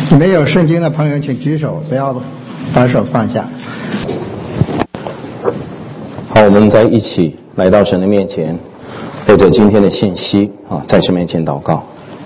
没有圣经的朋友请举手，不要把手放下。 好，我们再一起来到神的面前，为着今天的信息在神面前祷告。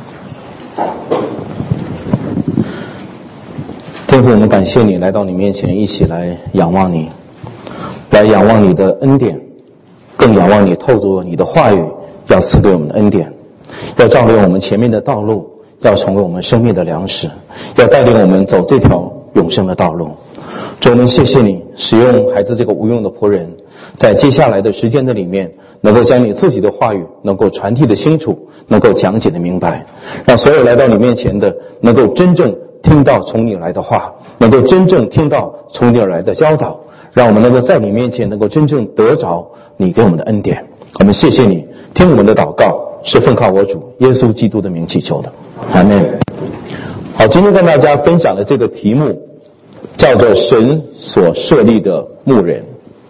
天父，我们感谢你来到你面前，一起来仰望你，来仰望你的恩典，更仰望你透过你的话语要赐给我们的恩典，要照亮我们前面的道路，要成为我们生命的粮食，要带领我们走这条永生的道路。主，我们谢谢你使用孩子这个无用的仆人，在接下来的时间的里面，能够将你自己的话语能够传递的清楚，能够讲解的明白，让所有来到你面前的能够真正听到从你来的话，能够真正听到从你而来的教导，让我们能够在你面前能够真正得着你给我们的恩典。我们谢谢你，听我们的祷告是奉靠我主耶稣基督的名祈求的，阿们。好，今天跟大家分享的这个题目叫做神所设立的牧人。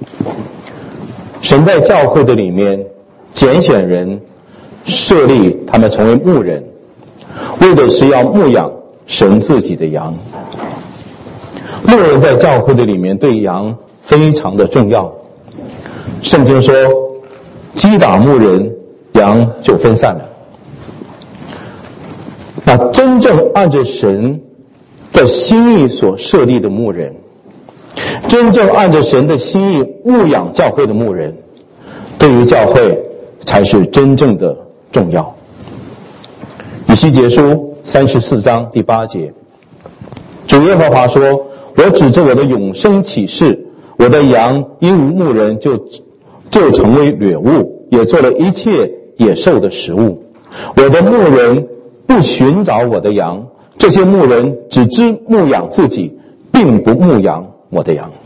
神在教会的里面拣选人，设立他们成为牧人，为的是要牧养神自己的羊。牧人在教会的里面对羊非常的重要。圣经说，击打牧人，羊就分散了。那真正按着神的心意所设立的牧人，真正按着神的心意牧养教会的牧人，对于教会才是真正的重要。以西结书34章第8节，主耶和华说，我指着我的永生启示，我的羊因无牧人就成为掠物，也做了一切野兽的食物。我的牧人不寻找我的羊，这些牧人只知牧养自己，并不牧养我的羊。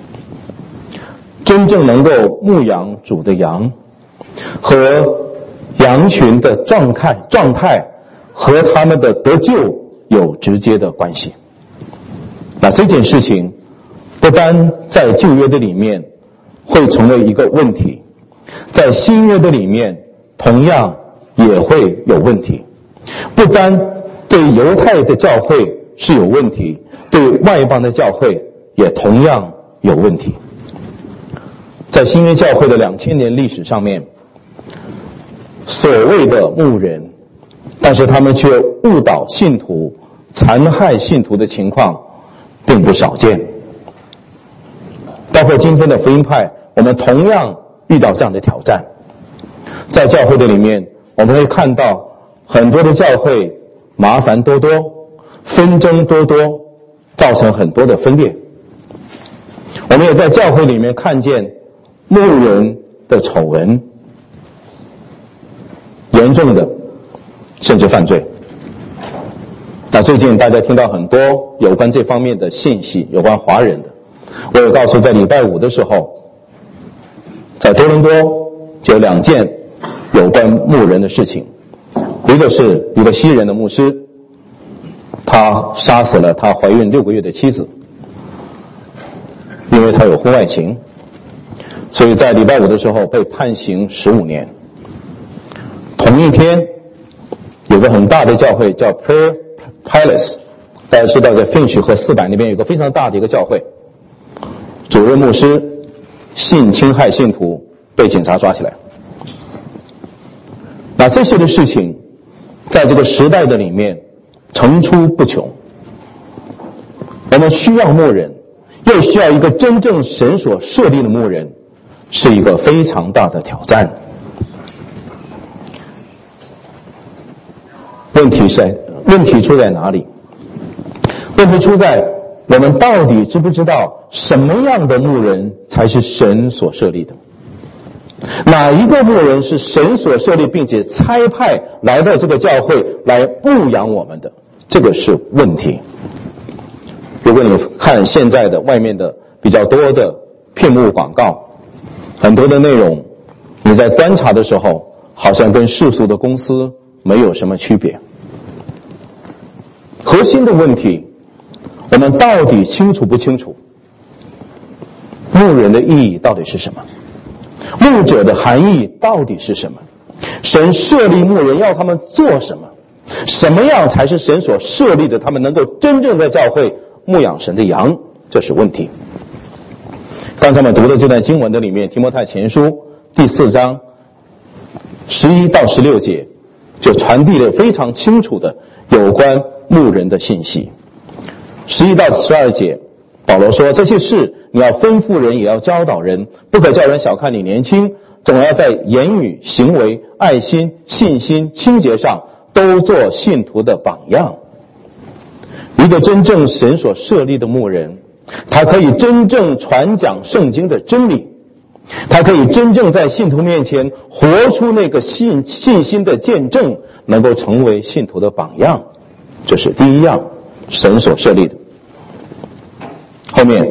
真正能够牧养主的羊，和羊群的状态和他们的得救有直接的关系。那这件事情不单在旧约的里面会成为一个问题，在新约的里面同样也会有问题。不单对犹太的教会是有问题，对外邦的教会也同样有问题。在新约教会的2000年历史上面，所谓的牧人，但是他们却误导信徒、残害信徒的情况并不少见。包括今天的福音派，我们同样遇到这样的挑战。在教会的里面，我们会看到很多的教会麻烦多多，纷争多多，造成很多的分裂。我们也在教会里面看见牧人的丑闻，严重的甚至犯罪。那最近大家听到很多有关这方面的信息，有关华人的，我有告诉在礼拜5的时候，在多伦多就有2件有关牧人的事情。一个是一个西人的牧师，他杀死了他怀孕6个月的妻子，因为他有婚外情，所以在礼拜5的时候被判刑15年。同一天，有个很大的教会叫 Prayer Palace， 大家知道在 Finch 和400那边有个非常大的一个教会，主任牧师性侵害信徒被警察抓起来。那这些的事情在这个时代的里面层出不穷。我们需要牧人，又需要一个真正神所设立的牧人，是一个非常大的挑战。问题出在哪里？问题出在我们到底知不知道什么样的牧人才是神所设立的？哪一个牧人是神所设立并且差派来到这个教会来牧养我们的？这个是问题。如果你看现在的外面的比较多的聘牧广告，很多的内容你在观察的时候好像跟世俗的公司没有什么区别。核心的问题，我们到底清楚不清楚？牧人的意义到底是什么？牧者的含义到底是什么？神设立牧人要他们做什么？ 什么样才是神所设立的，他们能够真正在教会牧养神的羊，这是问题。刚才我们读的这段经文的里面，提摩太前书第4章11到16节就传递了非常清楚的有关牧人的信息。11到12节，保罗说，这些事你要吩咐人，也要教导人，不可叫人小看你年轻，总要在言语、行为、爱心、信心、清洁上都做信徒的榜样。一个真正神所设立的牧人，他可以真正传讲圣经的真理，他可以真正在信徒面前活出那个信心的见证，能够成为信徒的榜样。这是第一样，神所设立的。后面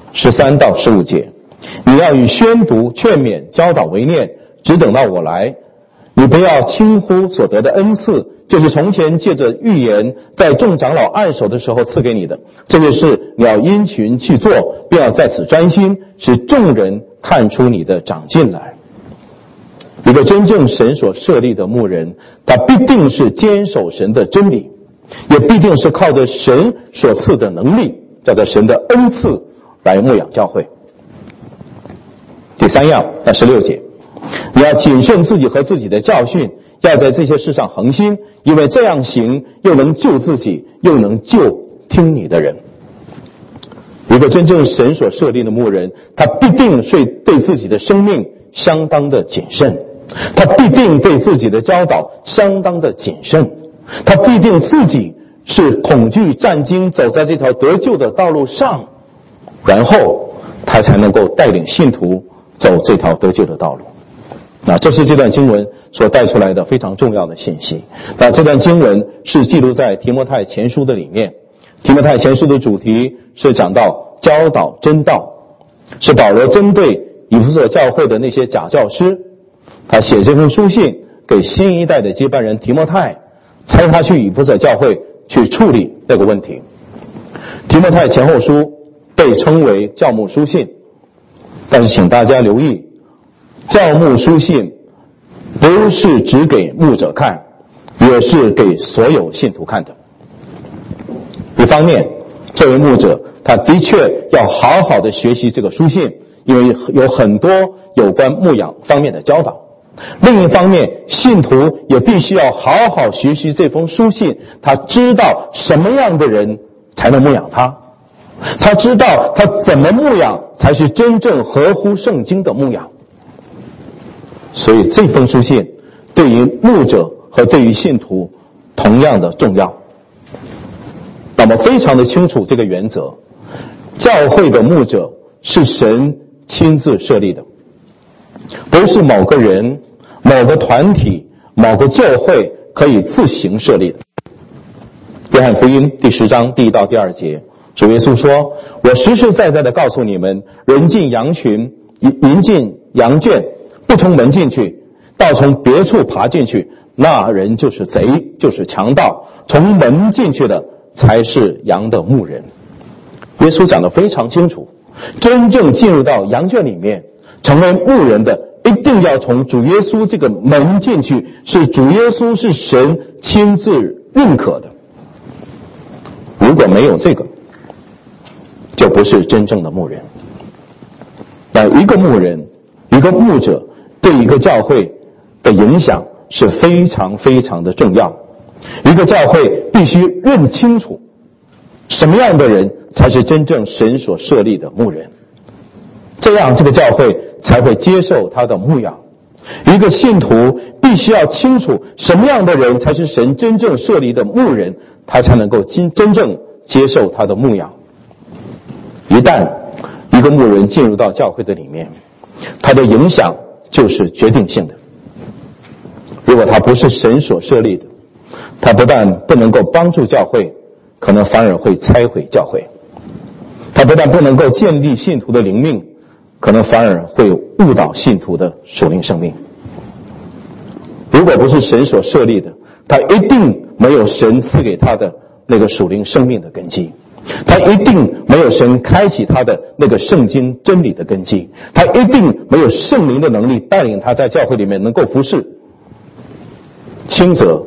13到15节，你要以宣读、劝勉、教导为念，只等到我来。你不要轻忽所得的恩赐，就是从前借着预言在众长老按手的时候赐给你的。这些事你要殷勤去做，并要在此专心，使众人看出你的长进来。一个真正神所设立的牧人，他必定是坚守神的真理，也必定是靠着神所赐的能力，叫做神的恩赐来牧养教会。第3样，16节，你要谨慎自己和自己的教训，要在这些事上恒心，因为这样行又能救自己，又能救听你的人。一个真正神所设立的牧人，他必定是对自己的生命相当的谨慎，他必定对自己的教导相当的谨慎，他必定自己是恐惧战惊走在这条得救的道路上，然后他才能够带领信徒走这条得救的道路。那这是这段经文所带出来的非常重要的信息。那这段经文是记录在提摩太前书的里面。提摩太前书的主题是讲到教导真道，是保罗针对以弗所教会的那些假教师，他写这封书信给新一代的接班人提摩太，差他去以弗所教会去处理这个问题。提摩太前后书被称为教牧书信，但是请大家留意，教牧书信不是只给牧者看，也是给所有信徒看的。一方面，作为牧者，他的确要好好的学习这个书信，因为有很多有关牧养方面的教导。另一方面，信徒也必须要好好学习这封书信，他知道什么样的人才能牧养他，他知道他怎么牧养才是真正合乎圣经的牧养。所以这封书信对于牧者和对于信徒同样的重要。那么非常的清楚这个原则，教会的牧者是神亲自设立的，不是某个人、某个团体、某个教会可以自行设立的。约翰福音第10章第1到第2节，主耶稣说，我实实在在的告诉你们，人进羊群，迎进羊圈，不从门进去，倒从别处爬进去，那人就是贼，就是强盗。从门进去的才是羊的牧人。耶稣讲得非常清楚，真正进入到羊圈里面成为牧人的，一定要从主耶稣这个门进去，是主耶稣是神亲自认可的。如果没有这个，就不是真正的牧人。那一个牧人，一个牧者对一个教会的影响是非常非常的重要。一个教会必须认清楚什么样的人才是真正神所设立的牧人，这样这个教会才会接受他的牧养。一个信徒必须要清楚什么样的人才是神真正设立的牧人，他才能够真正接受他的牧养。一旦一个牧人进入到教会的里面，他的影响就是决定性的。如果他不是神所设立的，他不但不能够帮助教会，可能反而会拆毁教会。他不但不能够建立信徒的灵命，可能反而会误导信徒的属灵生命。如果不是神所设立的，他一定没有神赐给他的那个属灵生命的根基，他一定没有神开启他的那个圣经真理的根基，他一定没有圣灵的能力带领他在教会里面能够服侍。轻者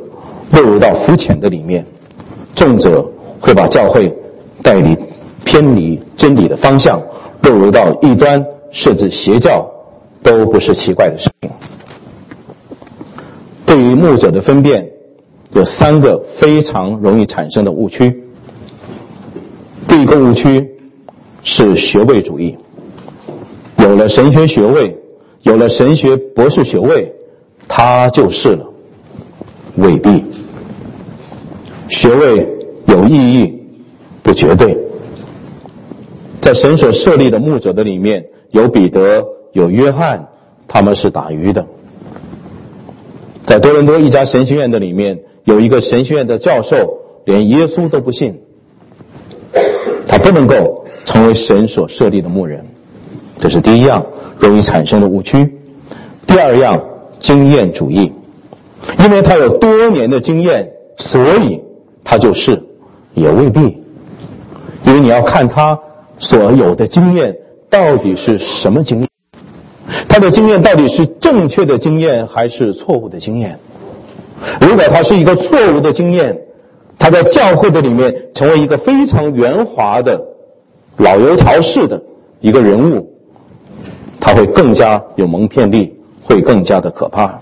落入到肤浅的里面，重者会把教会带离偏离真理的方向，落入到异端甚至邪教，都不是奇怪的事情。对于牧者的分辨，有3个非常容易产生的误区。第一个误区是学位主义，有了神学学位，有了神学博士学位，他就是了，未必。学位有意义，不绝对。在神所设立的牧者的里面，有彼得，有约翰，他们是打鱼的。在多伦多一家神学院的里面，有一个神学院的教授连耶稣都不信，他不能够成为神所设立的牧人。这是第一样容易产生的误区。第二样，经验主义，因为他有多年的经验，所以他就是，也未必。因为你要看他所有的经验到底是什么经验，他的经验到底是正确的经验还是错误的经验。如果他是一个错误的经验，他在教会的里面成为一个非常圆滑的老油条式的一个人物，他会更加有蒙骗力，会更加的可怕。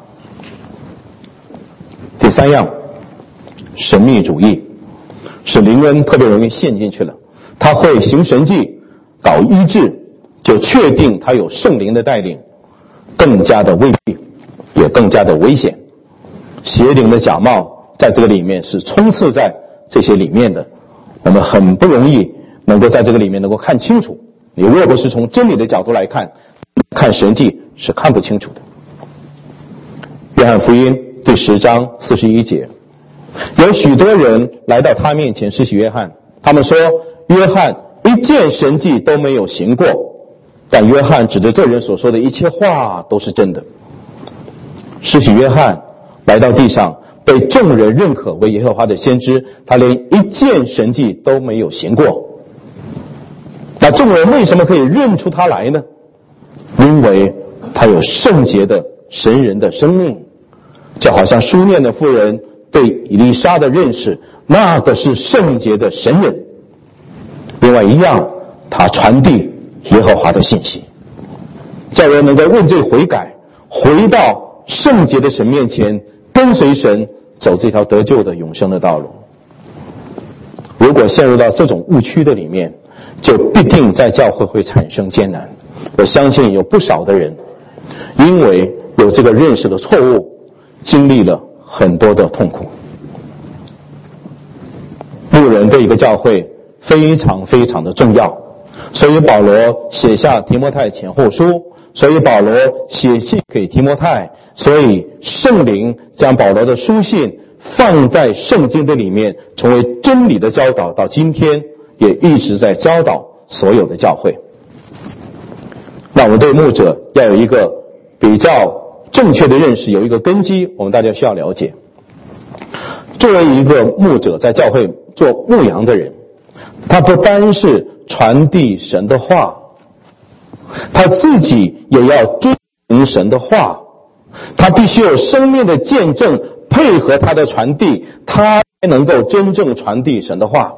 第3样，神秘主义，是灵恩特别容易陷进去了。他会行神迹，搞医治，就确定他有圣灵的带领，更加的未必，也更加的危险。邪灵的假冒在这个里面是充斥在这些里面的，我们很不容易能够在这个里面能够看清楚。你若不是从真理的角度来看，看神迹是看不清楚的。约翰福音第10章41节，有许多人来到他面前施洗约翰，他们说约翰一件神迹都没有行过，但约翰指着这人所说的一切话都是真的。施洗约翰来到地上，被众人认可为耶和华的先知，他连一件神迹都没有行过。那众人为什么可以认出他来呢？因为他有圣洁的神人的生命，就好像书念的妇人对以利沙的认识，那个是圣洁的神人。另外一样，他传递耶和华的信息，叫人能够认罪悔改，回到圣洁的神面前，跟随神，走这条得救的永生的道路。如果陷入到这种误区的里面，就必定在教会会产生艰难。我相信有不少的人因为有这个认识的错误，经历了很多的痛苦。牧人对一个教会非常非常的重要，所以保罗写下提摩太前后书，所以保罗写信给提摩太，所以圣灵将保罗的书信放在圣经的里面，成为真理的教导，到今天也一直在教导所有的教会。那我们对牧者要有一个比较正确的认识，有一个根基，我们大家需要了解。作为一个牧者，在教会做牧羊的人，他不单是传递神的话，他自己也要遵循神的话，他必须有生命的见证配合他的传递，他才能够真正传递神的话。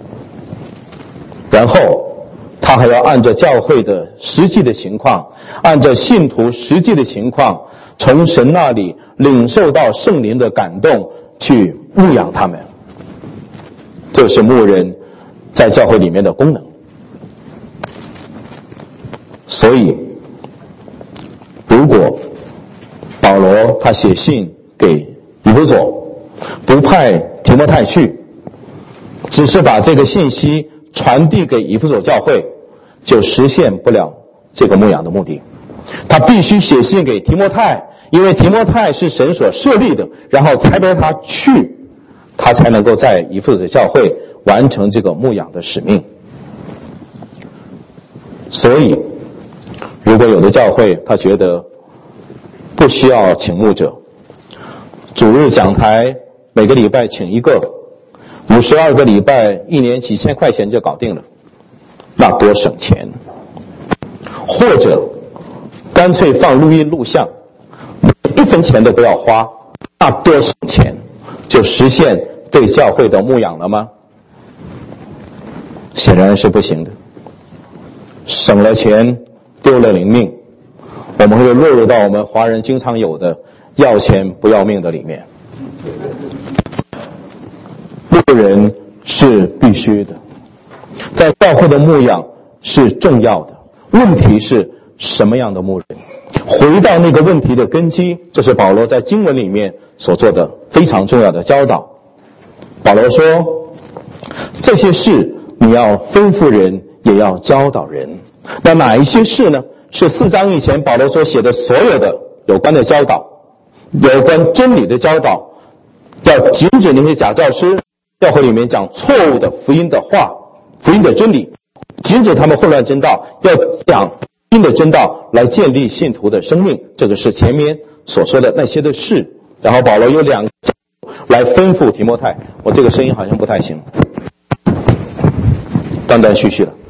然后他还要按照教会的实际的情况，按照信徒实际的情况，从神那里领受到圣灵的感动，去牧养他们。这是牧人在教会里面的功能。所以如果保罗他写信给以弗所，不派提摩太去，只是把这个信息传递给以弗所教会，就实现不了这个牧养的目的。他必须写信给提摩太，因为提摩太是神所设立的，然后才派他去，他才能够在以弗所教会完成这个牧养的使命。所以如果有的教会他觉得不需要请牧者，主日讲台每个礼拜请一个，52个礼拜，1年几千块钱就搞定了，那多省钱。或者干脆放录音录像，1分钱都不要花，那多省钱。 就实现对教会的牧养了吗？显然是不行的。省了钱，丢了灵命，我们会落入到我们华人经常有的要钱不要命的里面。牧人是必须的，在教会的牧养是重要的。问题是什么样的牧人？回到那个问题的根基，这是保罗在经文里面所做的非常重要的教导。保罗说，这些事你要吩咐人，也要教导人。那哪一些事呢？是4章以前保罗所写的所有的有关的教导，有关真理的教导，要禁止那些假教师，教会里面讲错误的福音的话，福音的真理，禁止他们混乱真道，要讲新的真道来建立信徒的生命。这个是前面所说的那些的事。然后保罗有2个来吩咐提摩太。我这个声音好像不太行，断断续续了。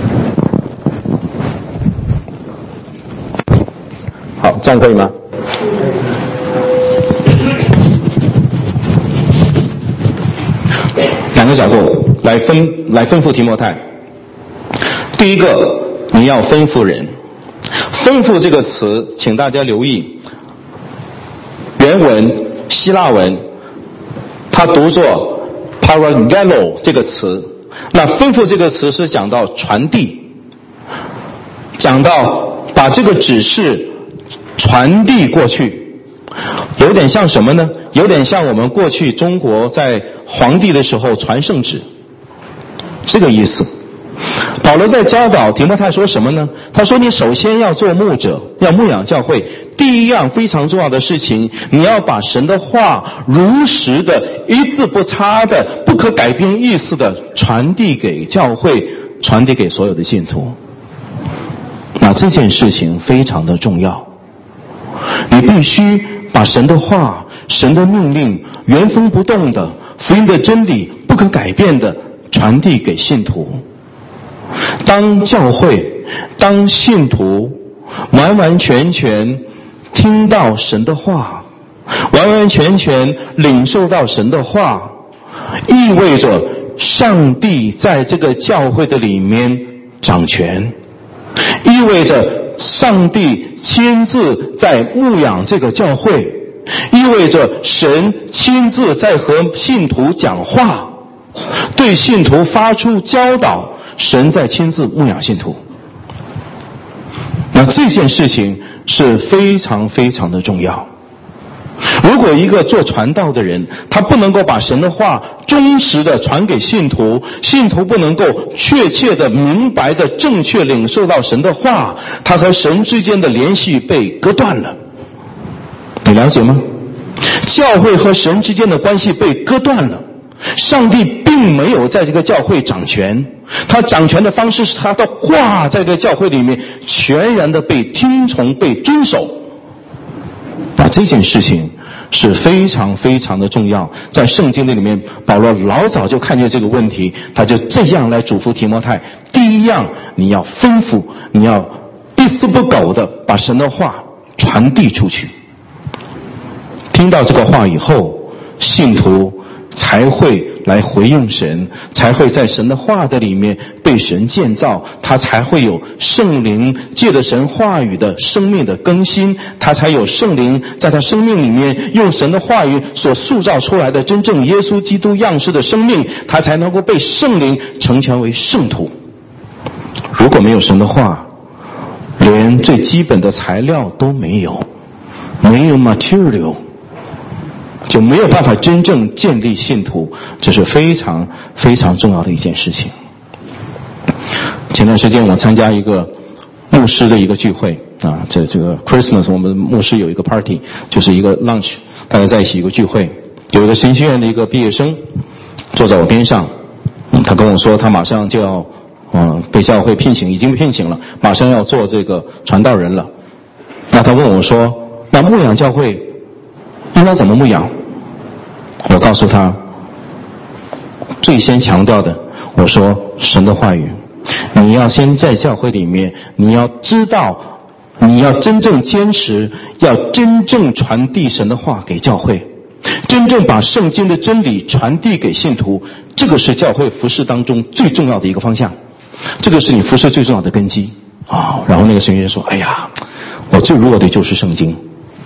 好，这样可以吗？2个角度来吩咐提摩太。第一个，你要吩咐人。吩咐这个词，请大家留意，原文希腊文它读作 paragelo 这个词。那吩咐这个词是讲到传递，讲到把这个指示传递过去，有点像什么呢？有点像我们过去中国在皇帝的时候传圣旨，这个意思。保罗在教导提摩太说什么呢？他说，你首先要做牧者，要牧养教会。第一样非常重要的事情，你要把神的话如实的、一字不差的、不可改变意思的传递给教会，传递给所有的信徒。那这件事情非常的重要，你必须把神的话、神的命令原封不动的、福音的真理不可改变的传递给信徒。当教会、当信徒完完全全听到神的话，完完全全领受到神的话，意味着上帝在这个教会的里面掌权，意味着上帝亲自在牧养这个教会，意味着神亲自在和信徒讲话，对信徒发出教导，神在亲自牧养信徒。那这件事情是非常非常的重要。如果一个做传道的人，他不能够把神的话忠实的传给信徒，信徒不能够确切的、明白的、正确领受到神的话，他和神之间的联系被割断了。你了解吗？教会和神之间的关系被割断了。上帝并没有在这个教会掌权，他掌权的方式是他的话在这个教会里面全然的被听从、被遵守。那这件事情是非常非常的重要，在圣经里面保罗老早就看见这个问题，他就这样来嘱咐提摩太。第一样，你要吩咐，你要一丝不苟的把神的话传递出去。听到这个话以后，信徒才会来回应神，才会在神的话的里面被神建造，他才会有圣灵借着神话语的生命的更新，他才有圣灵在他生命里面用神的话语所塑造出来的真正耶稣基督样式的生命，他才能够被圣灵成全为圣徒。如果没有神的话，连最基本的材料都没有，没有 material，就没有办法真正建立信徒，这是非常非常重要的一件事情。前段时间我参加一个牧师的一个聚会啊，这个 Christmas 我们牧师有一个 party， 就是一个 lunch， 大家在一起一个聚会。有一个神学院的一个毕业生坐在我边上，他跟我说他马上就要被教会聘请，已经聘请了，马上要做这个传道人了。那他问我说，那牧养教会应该怎么牧养？我告诉他，最先强调的，我说神的话语，你要先在教会里面，你要知道，你要真正坚持，要真正传递神的话给教会。 真正把圣经的真理传递给信徒，这个是教会服事当中最重要的一个方向，这个是你服事最重要的根基啊。然后那个神学院说：“哎呀，我最弱的就是圣经。”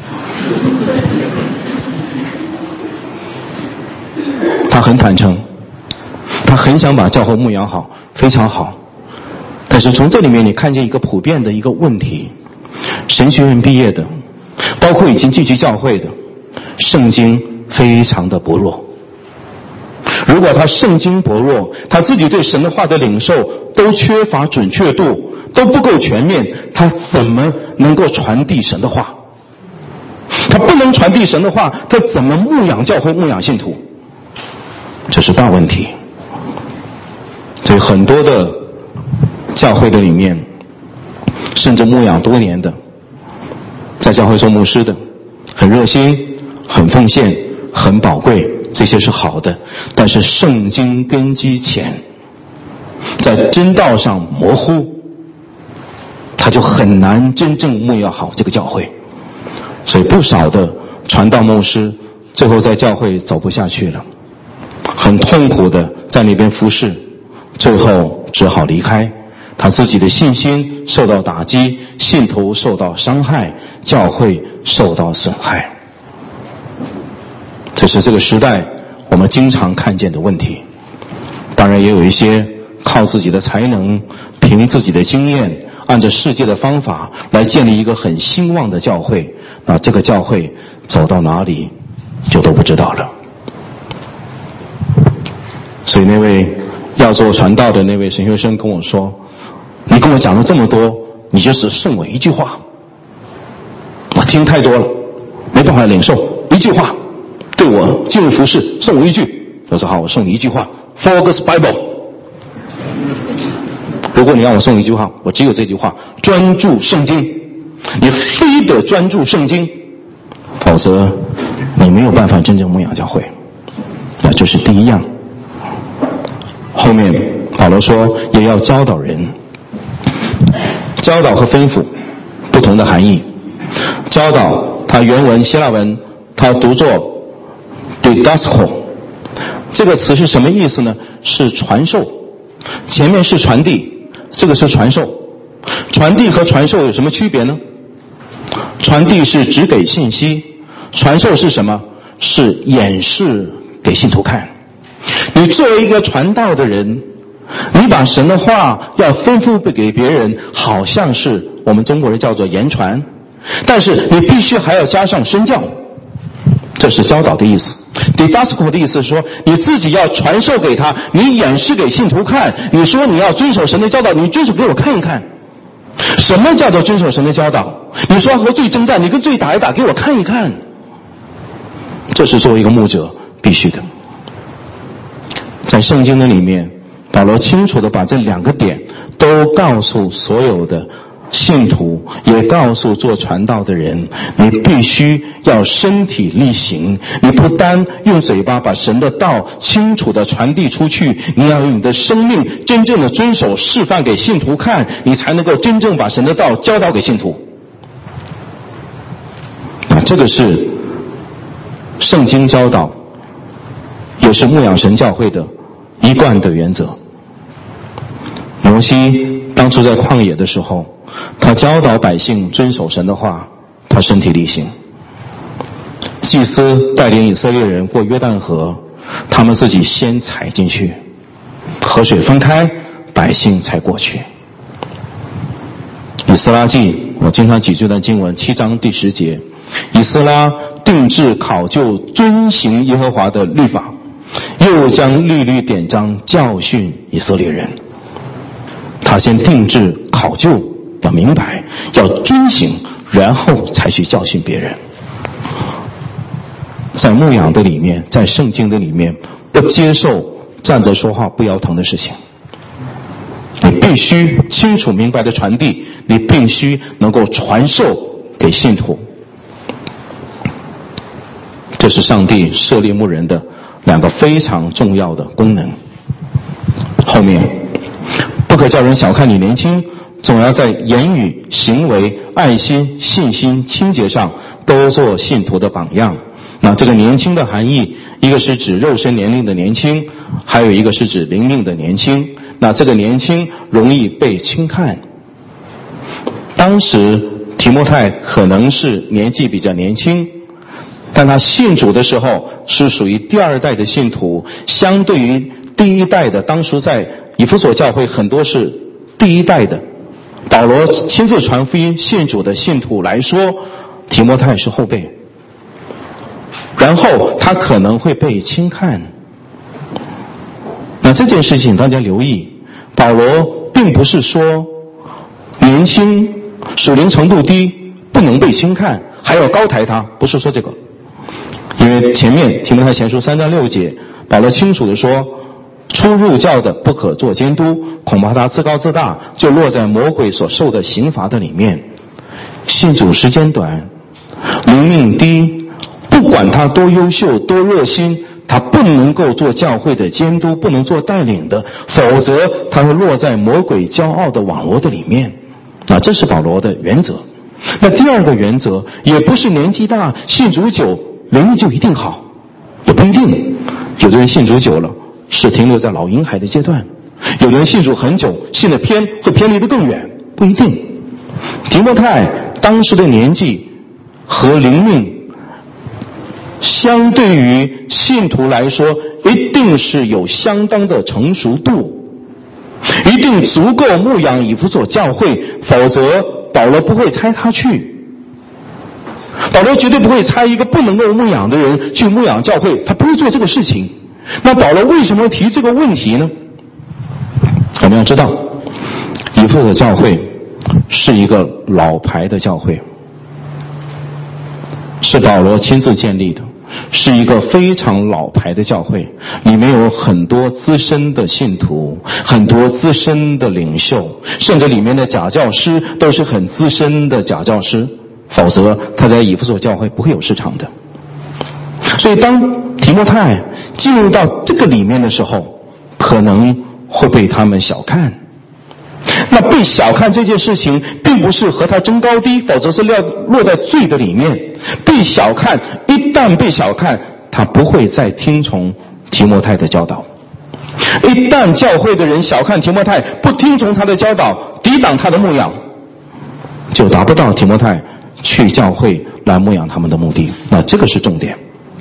他很坦诚，他很想把教会牧养好，非常好。但是从这里面你看见一个普遍的一个问题：神学院毕业的，包括已经进去教会的，圣经非常的薄弱。如果他圣经薄弱，他自己对神的话的领受都缺乏准确度，都不够全面，他怎么能够传递神的话？他不能传递神的话，他怎么牧养教会、牧养信徒？这是大问题。所以很多的教会的里面，甚至牧养多年的，在教会做牧师的，很热心、很奉献、很宝贵，这些是好的。但是圣经根基浅，在真道上模糊，他就很难真正牧养好这个教会。所以不少的传道牧师最后在教会走不下去了，很痛苦的在那边服侍，最后只好离开。他自己的信心受到打击，信徒受到伤害，教会受到损害。这是这个时代我们经常看见的问题。当然也有一些靠自己的才能，凭自己的经验，按照世界的方法来建立一个很兴旺的教会，那这个教会走到哪里就都不知道了。所以那位要做传道的那位神学生跟我说：“你跟我讲了这么多，你就只送我一句话。我听太多了，没办法领受，一句话对我进入服事，送我一句。”我说：“好，我送你一句话 ，Focus Bible。如果你让我送一句话，我只有这句话：专注圣经。你非得专注圣经，否则你没有办法真正牧养教会。那这是第一样。后面保罗说也要教导人。教导和吩咐不同的含义。教导它原文希腊文它读作 didasko， 这个词是什么意思呢？是传授。前面是传递，这个是传授。传递和传授有什么区别呢？传递是只给信息，传授是什么？是演示给信徒看。你作为一个传道的人，你把神的话要吩咐给别人，好像是我们中国人叫做言传，但是你必须还要加上身教，这是教导的意思。didasko 的意思是说，你自己要传授给他，你演示给信徒看。你说你要遵守神的教导，你遵守给我看一看。什么叫做遵守神的教导？你说和罪征战，你跟罪打一打，给我看一看。这是作为一个牧者必须的。在圣经的里面，保罗清楚地把这两个点都告诉所有的信徒，也告诉做传道的人，你必须要身体力行。你不单用嘴巴把神的道清楚地传递出去，你要用你的生命真正的遵守，示范给信徒看，你才能够真正把神的道教导给信徒。这个是圣经教导，也是牧养神教会的一贯的原则。摩西当初在旷野的时候，他教导百姓遵守神的话，他身体力行。祭司带领以色列人过约旦河，他们自己先踩进去，河水分开，百姓才过去。以斯拉记，我经常举这段经文，7章第10节，以斯拉定制考究遵行耶和华的律法，又将律律典章教训以色列人。他先定制考究，要明白，要遵行，然后才去教训别人。在牧养的里面，在圣经的里面，不接受站着说话不腰疼的事情。你必须清楚明白的传递，你必须能够传授给信徒。这是上帝设立牧人的两个非常重要的功能。后面不可叫人小看你年轻，总要在言语、行为、爱心、信心、清洁上都做信徒的榜样。 那这个年轻的含义，一个是指肉身年龄的年轻，还有一个是指灵命的年轻。那这个年轻容易被轻看。当时提摩太可能是年纪比较年轻，但他信主的时候是属于第二代的信徒，相对于第一代的，当时在以弗所教会很多是第一代的，保罗亲自传福音信主的信徒来说，提摩太是后辈，然后他可能会被轻看。那这件事情大家留意，保罗并不是说年轻属灵程度低不能被轻看，还要高抬他，不是说这个。因为前面提摩太前书3章6节，保罗清楚地说，初入教的不可做监督，恐怕他自高自大，就落在魔鬼所受的刑罚的里面。信主时间短，灵命低，不管他多优秀多热心，他不能够做教会的监督，不能做带领的，否则他会落在魔鬼骄傲的网罗的里面。那这是保罗的原则。那第二个原则，也不是年纪大信主久灵命就一定好，也不一定。有的人信主久了是停留在老婴孩的阶段，有的人信主很久信得偏会偏离得更远，不一定。提摩太当时的年纪和灵命相对于信徒来说一定是有相当的成熟度，一定足够牧养以弗所教会，否则保罗不会差他去。保罗绝对不会差一个不能够牧养的人去牧养教会，他不会做这个事情。那保罗为什么提这个问题呢？我们要知道，以弗所教会是一个老牌的教会，是保罗亲自建立的，是一个非常老牌的教会，里面有很多资深的信徒，很多资深的领袖，甚至里面的假教师都是很资深的假教师，否则他在以弗所教会不会有市场的。所以当提摩太进入到这个里面的时候，可能会被他们小看。那被小看这件事情并不是和他争高低，否则是落在罪的里面。被小看，一旦被小看，他不会再听从提摩太的教导。一旦教会的人小看提摩太，不听从他的教导，抵挡他的牧养，就达不到提摩太去教会来牧养他们的目的。那这个是重点。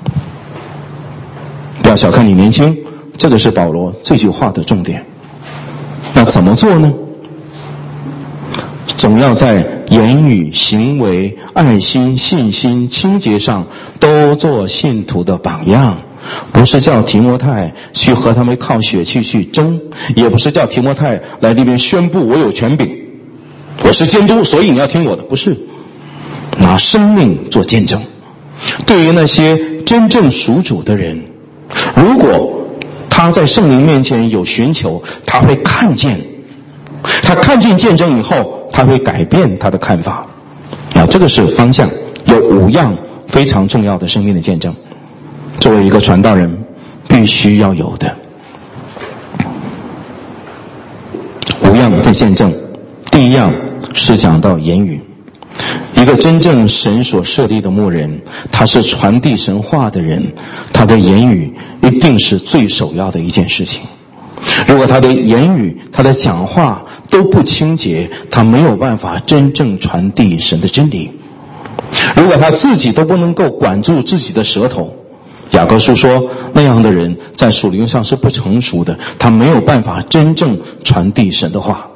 不要小看你年轻，这个是保罗这句话的重点。那怎么做呢？总要在言语、行为、爱心、信心、清洁上都做信徒的榜样。不是叫提摩太去和他们靠血气去争，也不是叫提摩太来那边宣布我有权柄，我是监督，所以你要听我的。不是，拿生命做见证。对于那些真正属主的人，如果他在圣灵面前有寻求，他会看见，他看见见证以后，他会改变他的看法。这个是方向。有5样非常重要的生命的见证，作为一个传道人必须要有的5样的见证。第一样是讲到言语。一个真正神所设立的牧人，他是传递神话的人，他的言语一定是最首要的一件事情。如果他的言语、他的讲话都不清洁，他没有办法真正传递神的真理。如果他自己都不能够管住自己的舌头，雅各书说那样的人在属灵上是不成熟的，他没有办法真正传递神的话。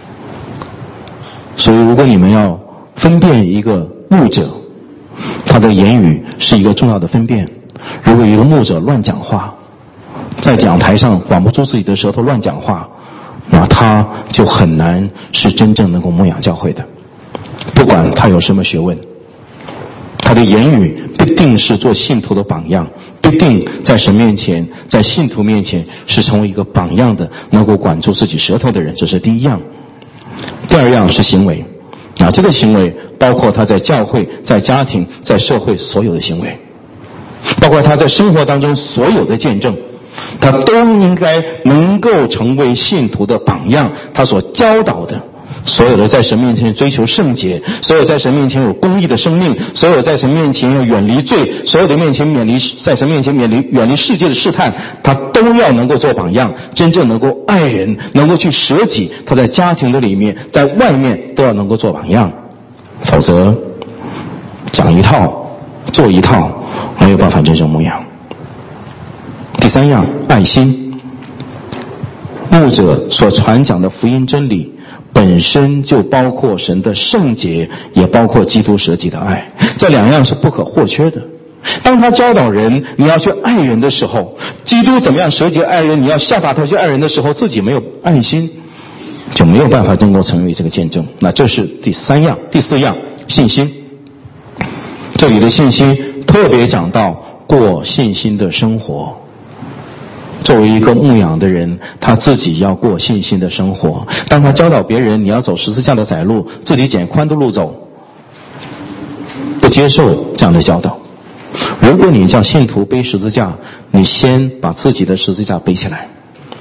所以如果你们要分辨一个牧者，他的言语是一个重要的分辨。如果一个牧者乱讲话，在讲台上管不住自己的舌头乱讲话，那他就很难是真正能够牧养教会的。不管他有什么学问，他的言语必定是做信徒的榜样，必定在神面前，在信徒面前是成为一个榜样的，能够管住自己舌头的人。这是第一样。第二样是行为。这个行为包括他在教会、在家庭、在社会所有的行为，包括他在生活当中所有的见证，他都应该能够成为信徒的榜样。他所教导的， 所有的在神面前追求圣洁，所有在神面前有公义的生命，所有在神面前要远离罪，所有的在神面前远离世界的试探，他都要能够做榜样，真正能够爱人，能够去舍己，他在家庭的里面在外面都要能够做榜样，否则讲一套做一套，没有办法真正牧养。第三样，爱心。牧者所传讲的福音真理本身就包括神的圣洁，也包括基督舍己的爱，这两样是不可或缺的。当他教导人你要去爱人的时候，基督怎么样舍己爱人，你要效法他去爱人的时候，自己没有爱心，就没有办法能够成为这个见证。那这是第三样。第四样，信心。这里的信心特别讲到过信心的生活。作为一个牧养的人，他自己要过信心的生活。当他教导别人你要走十字架的窄路，自己捡宽的路走，不接受这样的教导。如果你叫信徒背十字架，你先把自己的十字架背起来，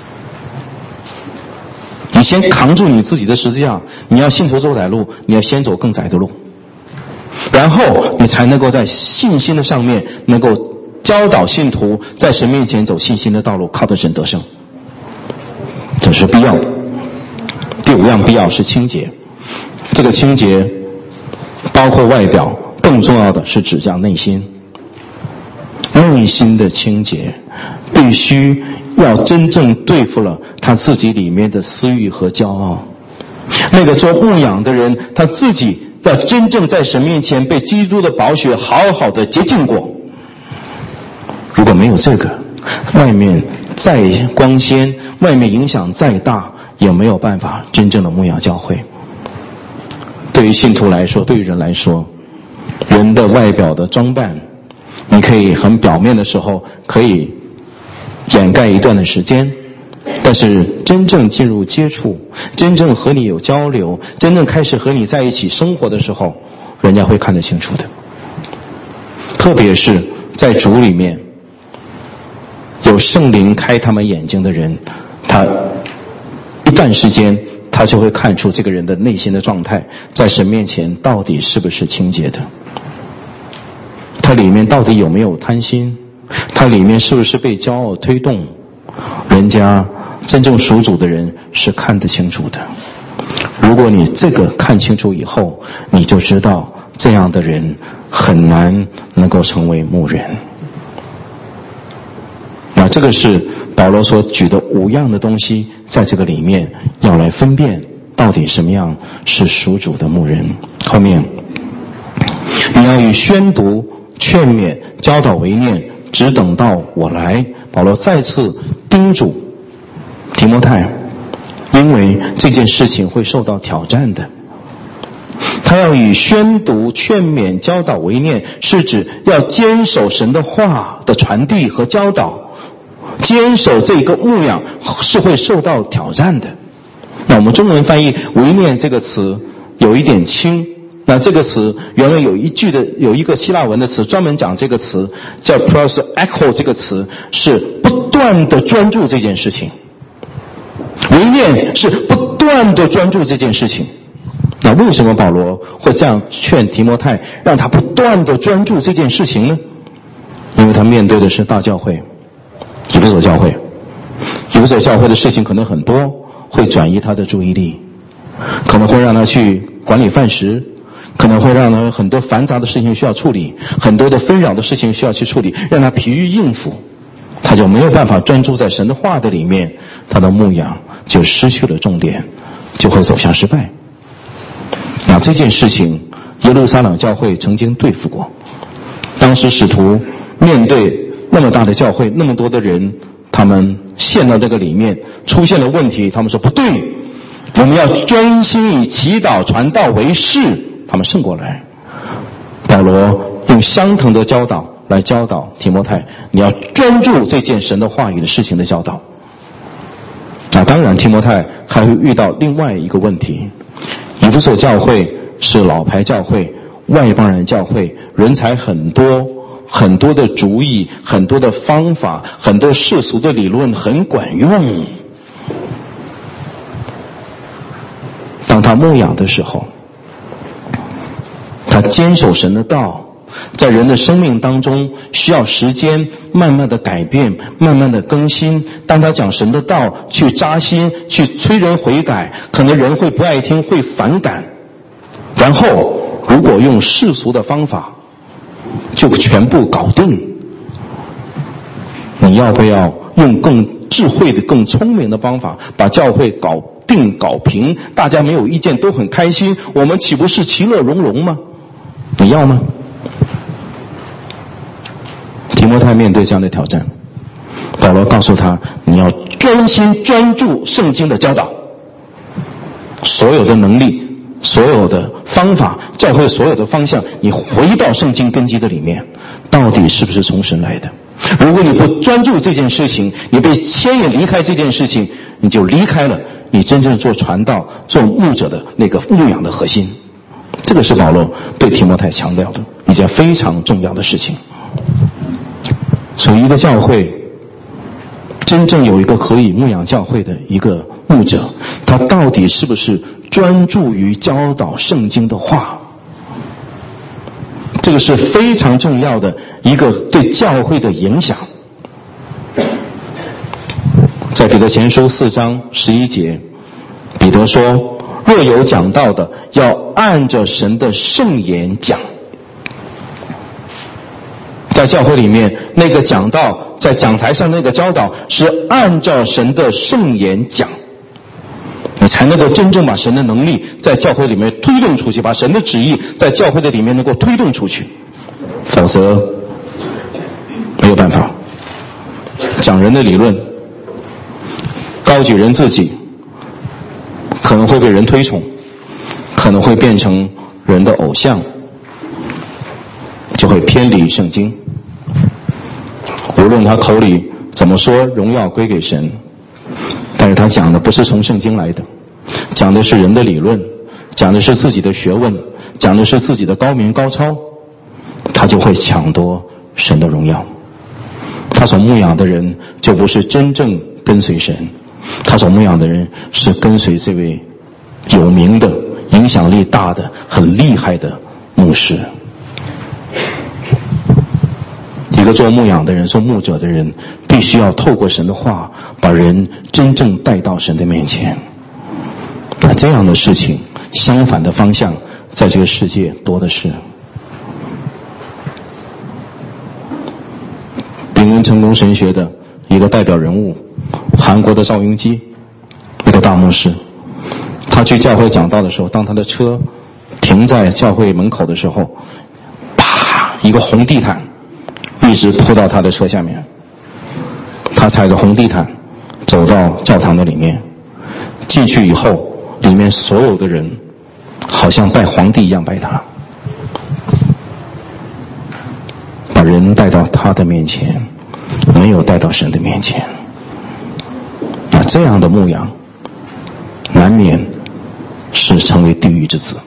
你先扛住你自己的十字架。你要信徒走窄路，你要先走更窄的路，然后你才能够在信心的上面能够教导信徒在神面前走信心的道路，靠着神得胜，这是必要的。第五样必要是清洁。这个清洁包括外表，更重要的是指向内心。内心的清洁必须要真正对付了他自己里面的私欲和骄傲。那个做牧养的人，他自己要真正在神面前被基督的宝血好好的洁净过。如果没有这个，外面再光鲜，外面影响再大，也没有办法真正的牧养教会。对于信徒来说，对于人来说，人的外表的装扮，你可以很表面的时候可以掩盖一段的时间，但是真正进入接触，真正和你有交流，真正开始和你在一起生活的时候，人家会看得清楚的。特别是在主里面有圣灵开他们眼睛的人，他一段时间他就会看出这个人的内心的状态在神面前到底是不是清洁的，他里面到底有没有贪心，他里面是不是被骄傲推动。人家真正属主的人是看得清楚的。如果你这个看清楚以后，你就知道这样的人很难能够成为牧人。那这个是保罗所举的5样的东西，在这个里面要来分辨到底什么样是属主的牧人。后面你要以宣读、劝勉、教导为念，只等到我来。保罗再次叮嘱提摩太，因为这件事情会受到挑战的。他要以宣读、劝勉、教导为念，是指要坚守神的话的传递和教导。坚守这个牧养是会受到挑战的。那我们中文翻译为念这个词有一点轻，那这个词原来有一个希腊文的词专门讲这个词，叫 prosecho， 这个词是不断的专注这件事情。为念是不断的专注这件事情。那为什么保罗会这样劝提摩太，让他不断的专注这件事情呢？因为他面对的是大教会，以弗所教会。以弗所教会的事情可能很多，会转移他的注意力，可能会让他去管理饭食，可能会让他很多繁杂的事情需要处理，很多的纷扰的事情需要去处理，让他疲于应付，他就没有办法专注在神的话的里面，他的牧养就失去了重点，就会走向失败。那这件事情耶路撒冷教会曾经对付过，当时使徒面对那么大的教会，那么多的人，他们陷到这个里面出现了问题，他们说不对，我们要专心以祈祷传道为事，他们胜过来。保罗用相同的教导来教导提摩太，你要专注这件神的话语的事情的教导。那当然提摩太还会遇到另外一个问题，以弗所教会是老牌教会，外邦人教会，人才很多，很多的主意，很多的方法，很多世俗的理论很管用。当他他牧养的时候，他坚守神的道，在人的生命当中需要时间慢慢的改变，慢慢的更新。当他讲神的道去扎心，去催人悔改，可能人会不爱听，会反感。然后如果用世俗的方法就全部搞定，你要不要用更智慧的更聪明的方法把教会搞定搞平，大家没有意见都很开心，我们岂不是其乐融融吗？你要吗？提摩太面对这样的挑战，保罗告诉他，你要专心专注圣经的教导，所有的能力，所有的方法，教会所有的方向，你回到圣经根基的里面，到底是不是从神来的？如果你不专注这件事情，你被牵引离开这件事情，你就离开了你真正做传道做牧者的那个牧养的核心。这个是保罗对提摩太强调的一件非常重要的事情。所以一个教会真正有一个可以牧养教会的一个牧者，他到底是不是专注于教导圣经的话，这个是非常重要的一个对教会的影响。在彼得前书4章11节，彼得说，若有讲道的，要按着神的圣言讲。在教会里面，那个讲道在讲台上那个教导是按照神的圣言讲，你才能够真正把神的能力在教会里面推动出去，把神的旨意在教会的里面能够推动出去，否则没有办法。讲人的理论，高举人自己，可能会被人推崇，可能会变成人的偶像，就会偏离圣经。无论他口里怎么说荣耀归给神，但是他讲的不是从圣经来的，讲的是人的理论，讲的是自己的学问，讲的是自己的高明高超，他就会抢夺神的荣耀。他所牧养的人就不是真正跟随神，他所牧养的人是跟随这位有名的影响力大的很厉害的牧师。一个做牧养的人，做牧者的人，必须要透过神的话把人真正带到神的面前。那这样的事情，相反的方向在这个世界多的是。炳文成功神学的一个代表人物，韩国的赵英基，一个大牧师，他去教会讲道的时候，当他的车停在教会门口的时候，啪，一个红地毯一直铺到他的车下面，他踩着红地毯走到教堂的里面，进去以后，里面所有的人好像拜皇帝一样拜他，把人带到他的面前，没有带到神的面前。那这样的牧养难免是成为地狱之子。